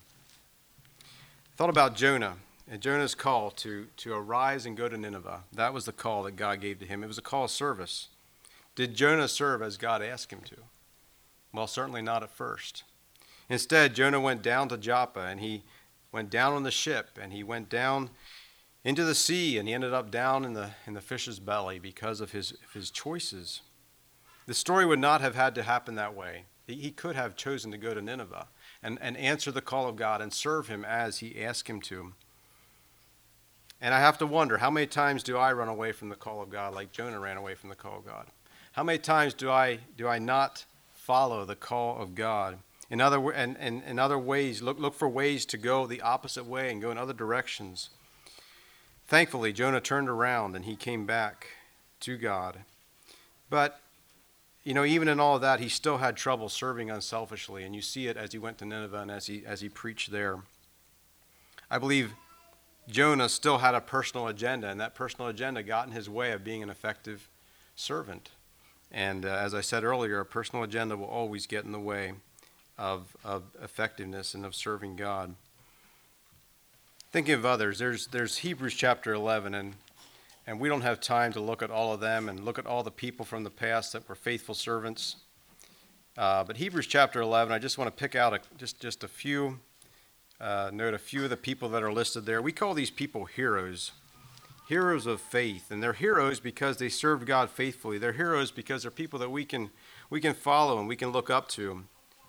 I thought about Jonah. And Jonah's call to, to arise and go to Nineveh. That was the call that God gave to him. It was a call of service. Did Jonah serve as God asked him to? Well, certainly not at first. Instead, Jonah went down to Joppa, and he went down on the ship, and he went down into the sea, and he ended up down in the in the fish's belly because of his his choices. The story would not have had to happen that way. He, he could have chosen to go to Nineveh and, and answer the call of God and serve him as he asked him to. And I have to wonder, how many times do I run away from the call of God like Jonah ran away from the call of God? How many times do I do I not follow the call of God? In other and, and in other ways, look look for ways to go the opposite way and go in other directions. Thankfully, Jonah turned around and he came back to God. But, you know, even in all of that, he still had trouble serving unselfishly, and you see it as he went to Nineveh and as he as he preached there. I believe Jonah still had a personal agenda, and that personal agenda got in his way of being an effective servant. And uh, as I said earlier, a personal agenda will always get in the way of of effectiveness and of serving God. Thinking of others, there's there's Hebrews chapter eleven, and and we don't have time to look at all of them and look at all the people from the past that were faithful servants. Uh, but Hebrews chapter eleven, I just want to pick out a, just just a few, uh, note a few of the people that are listed there. We call these people heroes, heroes of faith, and they're heroes because they served God faithfully. They're heroes because they're people that we can we can follow and we can look up to.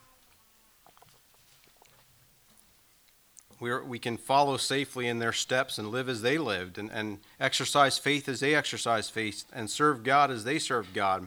We're, we can follow safely in their steps and live as they lived, and, and exercise faith as they exercised faith, and serve God as they served God.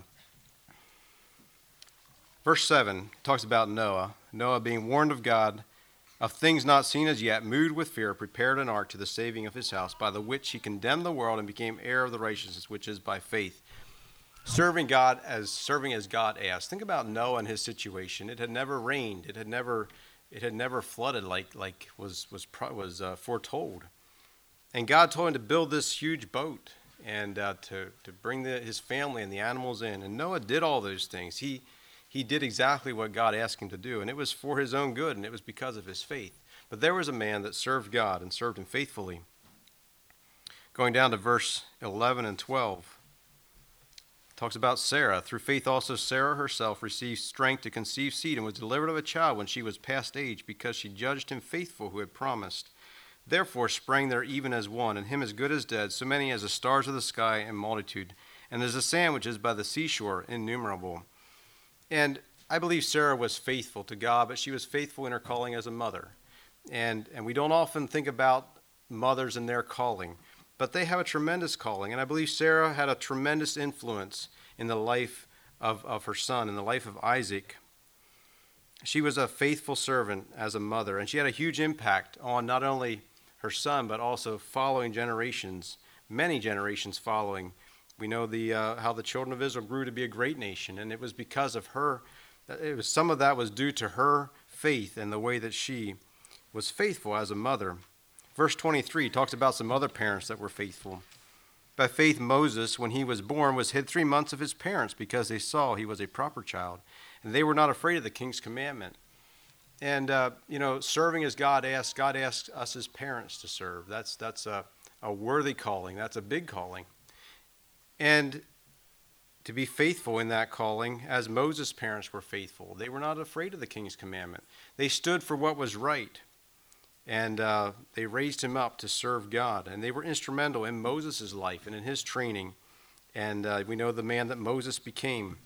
Verse seven talks about Noah. Noah, being warned of God of things not seen as yet, moved with fear, prepared an ark to the saving of his house, by the which he condemned the world and became heir of the righteousness which is by faith. Serving God as serving as God asked. Think about Noah and his situation. It had never rained. It had never It had never flooded like like was was was uh, foretold, and God told him to build this huge boat and uh, to to bring the, his family and the animals in. And Noah did all those things. He he did exactly what God asked him to do, and it was for his own good, and it was because of his faith. But there was a man that served God and served him faithfully. Going down to verse eleven and twelve. Talks about Sarah. Through faith also Sarah herself received strength to conceive seed and was delivered of a child when she was past age, because she judged him faithful who had promised. Therefore sprang there even as one, and him as good as dead, so many as the stars of the sky in multitude, and as the sand which is by the seashore innumerable. And I believe Sarah was faithful to God, but she was faithful in her calling as a mother. And and we don't often think about mothers and their calling, but they have a tremendous calling. And I believe Sarah had a tremendous influence in the life of, of her son, in the life of Isaac. She was a faithful servant as a mother, and she had a huge impact on not only her son, but also following generations, many generations following. We know the uh, how the children of Israel grew to be a great nation, and it was because of her. It was some of that was due to her faith and the way that she was faithful as a mother. Verse twenty-three talks about some other parents that were faithful. By faith, Moses, when he was born, was hid three months of his parents because they saw he was a proper child, and they were not afraid of the king's commandment. And, uh, you know, serving as God asked, God asked us as parents to serve. That's that's a, a worthy calling. That's a big calling. And to be faithful in that calling, as Moses' parents were faithful, they were not afraid of the king's commandment. They stood for what was right. And uh, they raised him up to serve God. And they were instrumental in Moses' life and in his training. And uh, we know the man that Moses became.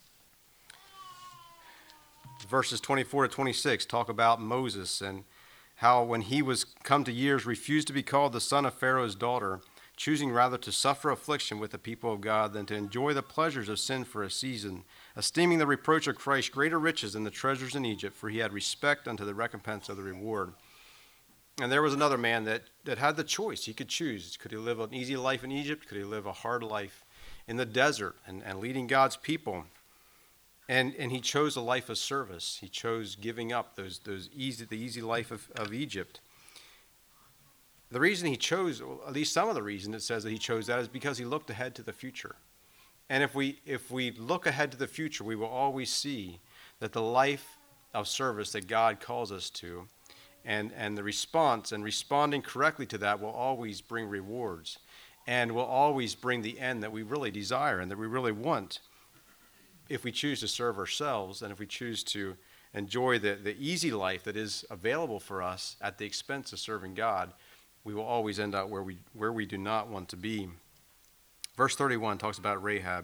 Verses twenty-four to twenty-six talk about Moses and how when he was come to years refused to be called the son of Pharaoh's daughter, choosing rather to suffer affliction with the people of God than to enjoy the pleasures of sin for a season, esteeming the reproach of Christ greater riches than the treasures in Egypt, for he had respect unto the recompense of the reward. And there was another man that, that had the choice. He could choose. Could he live an easy life in Egypt? Could he live a hard life in the desert and, and leading God's people? And and he chose a life of service. He chose giving up those those easy the easy life of, of Egypt. The reason he chose, at least some of the reason it says that he chose that, is because he looked ahead to the future. And if we if we look ahead to the future, we will always see that the life of service that God calls us to, and, and the response and responding correctly to that will always bring rewards, and will always bring the end that we really desire and that we really want. if we choose to serve ourselves and if we choose to enjoy the, the easy life that is available for us at the expense of serving God, we will always end up where we where we do not want to be. Verse thirty-one talks about Rahab.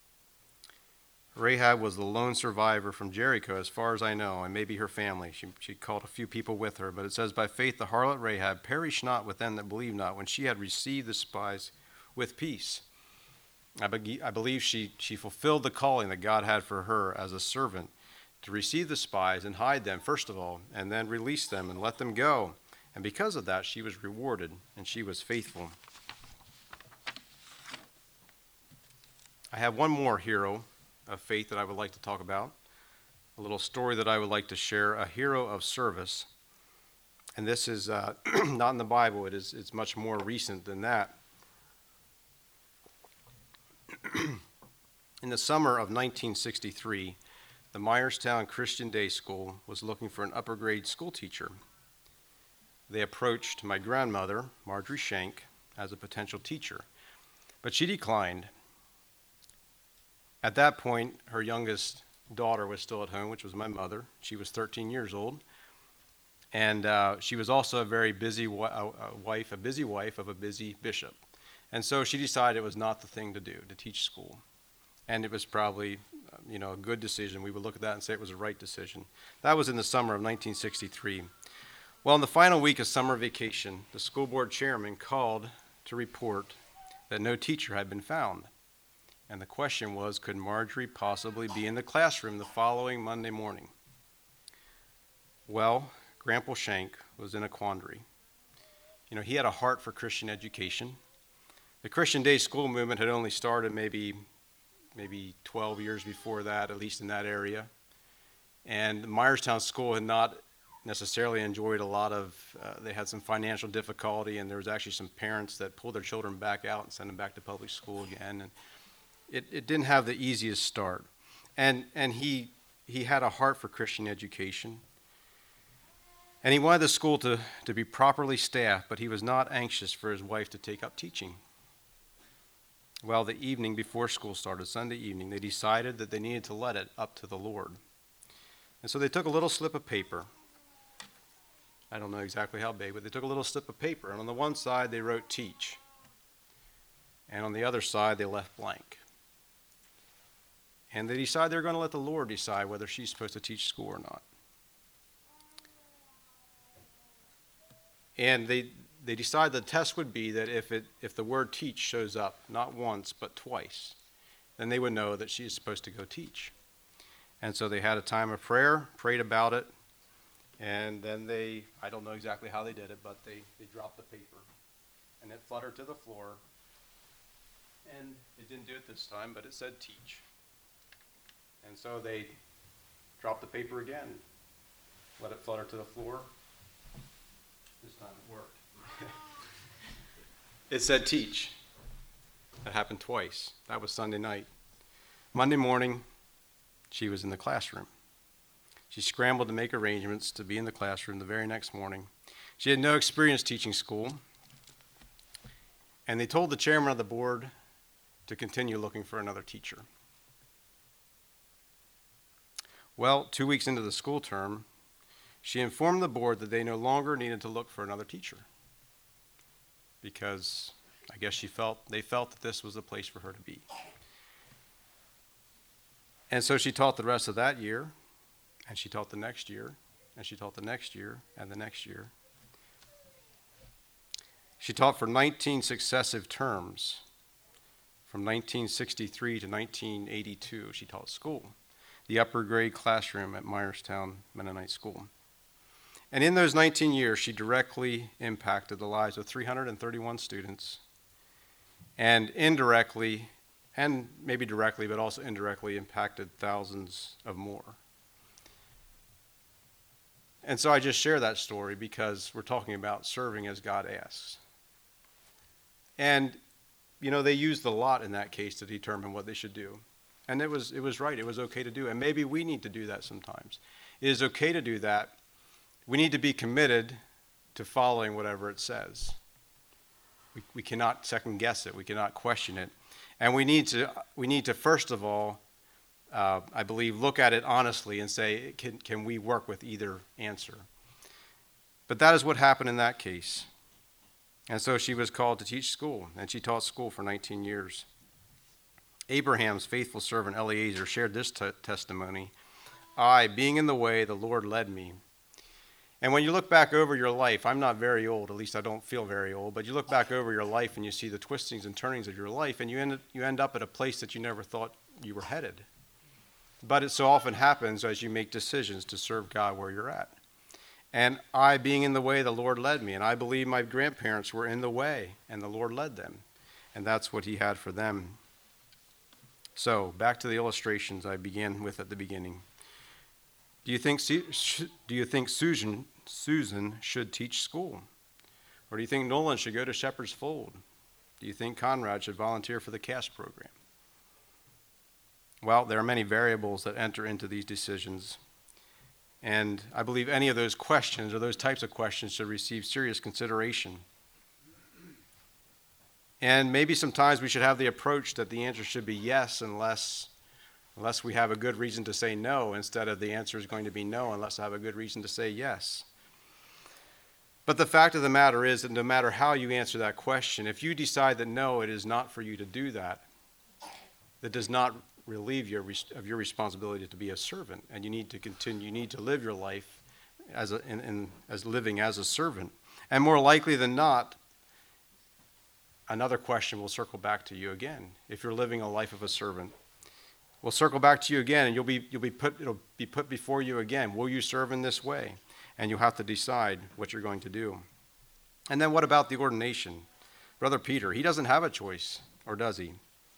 Rahab was the lone survivor from Jericho, as far as I know, and maybe her family. She, she called a few people with her, but it says, by faith the harlot Rahab perished not with them that believed not, when she had received the spies with peace. I, be, I believe she, she fulfilled the calling that God had for her as a servant, to receive the spies and hide them, first of all, and then release them and let them go. And because of that, she was rewarded, and she was faithful. I have one more hero of faith that I would like to talk about, a little story that I would like to share, a hero of service. And this is uh, not in the Bible. It is it's much more recent than that. In the summer of nineteen sixty-three, the Myerstown Christian Day School was looking for an upper grade school teacher. They approached my grandmother, Marjorie Shank, as a potential teacher, but she declined. At that point, her youngest daughter was still at home, which was my mother. She was thirteen years old. And uh, she was also a very busy wa- uh, wife, a busy wife of a busy bishop. And so she decided it was not the thing to do, to teach school. And it was probably, you know, a good decision. We would look at that and say it was a right decision. That was in the summer of nineteen sixty-three. Well, in the final week of summer vacation, the school board chairman called to report that no teacher had been found. And the question was, could Marjorie possibly be in the classroom the following Monday morning? Well, Grandpa Shank was in a quandary. You know, he had a heart for Christian education. The Christian Day School movement had only started maybe, maybe twelve years before that, at least in that area. And Myerstown School had not necessarily enjoyed a lot of, uh, they had some financial difficulty, and there was actually some parents that pulled their children back out and sent them back to public school again. And It, it didn't have the easiest start. And and he he had a heart for Christian education. And he wanted the school to, to be properly staffed, but he was not anxious for his wife to take up teaching. Well, the evening before school started, Sunday evening, they decided that they needed to let it up to the Lord. And so they took a little slip of paper. I don't know exactly how big, but they took a little slip of paper. And on the one side, they wrote teach. And on the other side, they left blank. And they decided they're going to let the Lord decide whether she's supposed to teach school or not. And they they decided the test would be that if it if the word teach shows up not once but twice, then they would know that she is supposed to go teach. And so they had a time of prayer, prayed about it, and then they, I don't know exactly how they did it, but they, they dropped the paper. And it fluttered to the floor. And it didn't do it this time, but it said teach. And so they dropped the paper again, let it flutter to the floor. This time it worked. It said teach. That happened twice. That was Sunday night. Monday morning, she was in the classroom. She scrambled to make arrangements to be in the classroom the very next morning. She had no experience teaching school. And they told the chairman of the board to continue looking for another teacher. Well, two weeks into the school term, she informed the board that they no longer needed to look for another teacher, because I guess she felt they felt that this was the place for her to be. And so she taught the rest of that year, and she taught the next year, and she taught the next year, and the next year. She taught for nineteen successive terms. From nineteen sixty-three to nineteen eighty-two, she taught school, the upper grade classroom at Myerstown Mennonite School. And in those nineteen years, she directly impacted the lives of three hundred thirty-one students, and indirectly, and maybe directly, but also indirectly impacted thousands of more. And so I just share that story because we're talking about serving as God asks. And, you know, they used a lot in that case to determine what they should do. And it was it was right. It was okay to do. And maybe we need to do that sometimes. It is okay to do that. We need to be committed to following whatever it says. We, we cannot second guess it. We cannot question it. And we need to we need to first of all uh, I believe, look at it honestly and say, can, can we work with either answer? But that is what happened in that case. And so she was called to teach school, and she taught school for nineteen years. Abraham's faithful servant Eliezer shared this t- testimony. I, being in the way, the Lord led me. And when you look back over your life, I'm not very old, at least I don't feel very old, but you look back over your life and you see the twistings and turnings of your life, and you end, you end up at a place that you never thought you were headed. But it so often happens as you make decisions to serve God where you're at. And I, being in the way, the Lord led me. And I believe my grandparents were in the way, and the Lord led them. And that's what he had for them. So, back to the illustrations I began with at the beginning. Do you think do you think Susan Susan should teach school? Or do you think Nolan should go to Shepherd's Fold? Do you think Conrad should volunteer for the CAST program? Well, there are many variables that enter into these decisions. And I believe any of those questions or those types of questions should receive serious consideration. And maybe sometimes we should have the approach that the answer should be yes unless, unless we have a good reason to say no, instead of the answer is going to be no unless I have a good reason to say yes. But the fact of the matter is that no matter how you answer that question, if you decide that no, it is not for you to do that, that does not relieve you of your responsibility to be a servant, and you need to continue, you need to live your life as a, in, in, as living as a servant. And more likely than not, another question will circle back to you again. If you're living a life of a servant, will circle back to you again, and you'll be you'll be put it'll be put before you again. Will you serve in this way? And you'll have to decide what you're going to do. And then what about the ordination? Brother Peter, he doesn't have a choice, or does he?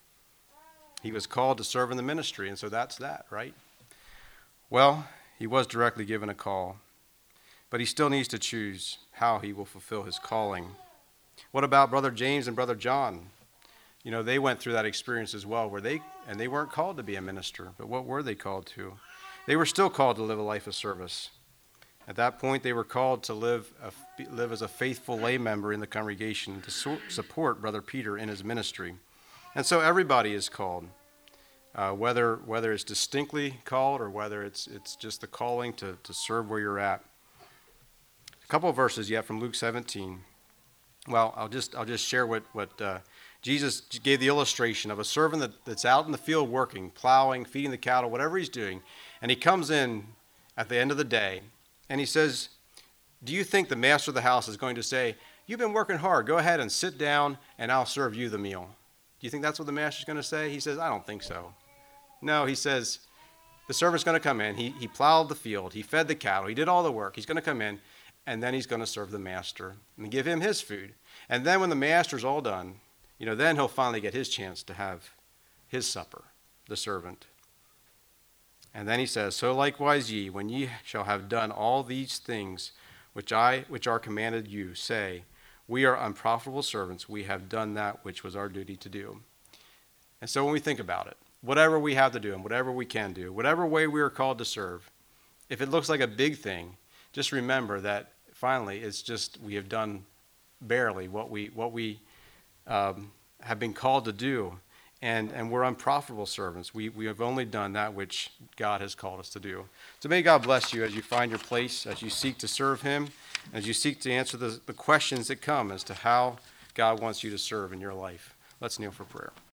He was called to serve in the ministry, and so that's that, right? Well, he was directly given a call, but he still needs to choose how he will fulfill his calling. What about Brother James and Brother John? You know, they went through that experience as well, where they, and they weren't called to be a minister, but what were they called to? They were still called to live a life of service. At that point, they were called to live a, live as a faithful lay member in the congregation to so, support Brother Peter in his ministry. And so everybody is called, uh, whether whether it's distinctly called or whether it's it's just the calling to, to serve where you're at. A couple of verses yet from Luke seventeen. Well, I'll just I'll just share what what uh, Jesus gave the illustration of a servant that, that's out in the field working, plowing, feeding the cattle, whatever he's doing, and he comes in at the end of the day, and he says, "Do you think the master of the house is going to say, 'You've been working hard. Go ahead and sit down, and I'll serve you the meal'?" Do you think that's what the master's going to say? He says, "I don't think so." No, he says, the servant's going to come in. He, he plowed the field. He fed the cattle. He did all the work. He's going to come in, and then he's going to serve the master and give him his food. And then when the master's all done, you know, then he'll finally get his chance to have his supper, the servant. And then he says, "So likewise ye, when ye shall have done all these things which I which are commanded you, say, we are unprofitable servants. We have done that which was our duty to do." And so when we think about it, whatever we have to do and whatever we can do, whatever way we are called to serve, if it looks like a big thing, just remember that finally it's just we have done barely what we what we um, have been called to do. And, and we're unprofitable servants. We, we have only done that which God has called us to do. So may God bless you as you find your place, as you seek to serve him, as you seek to answer the, the questions that come as to how God wants you to serve in your life. Let's kneel for prayer.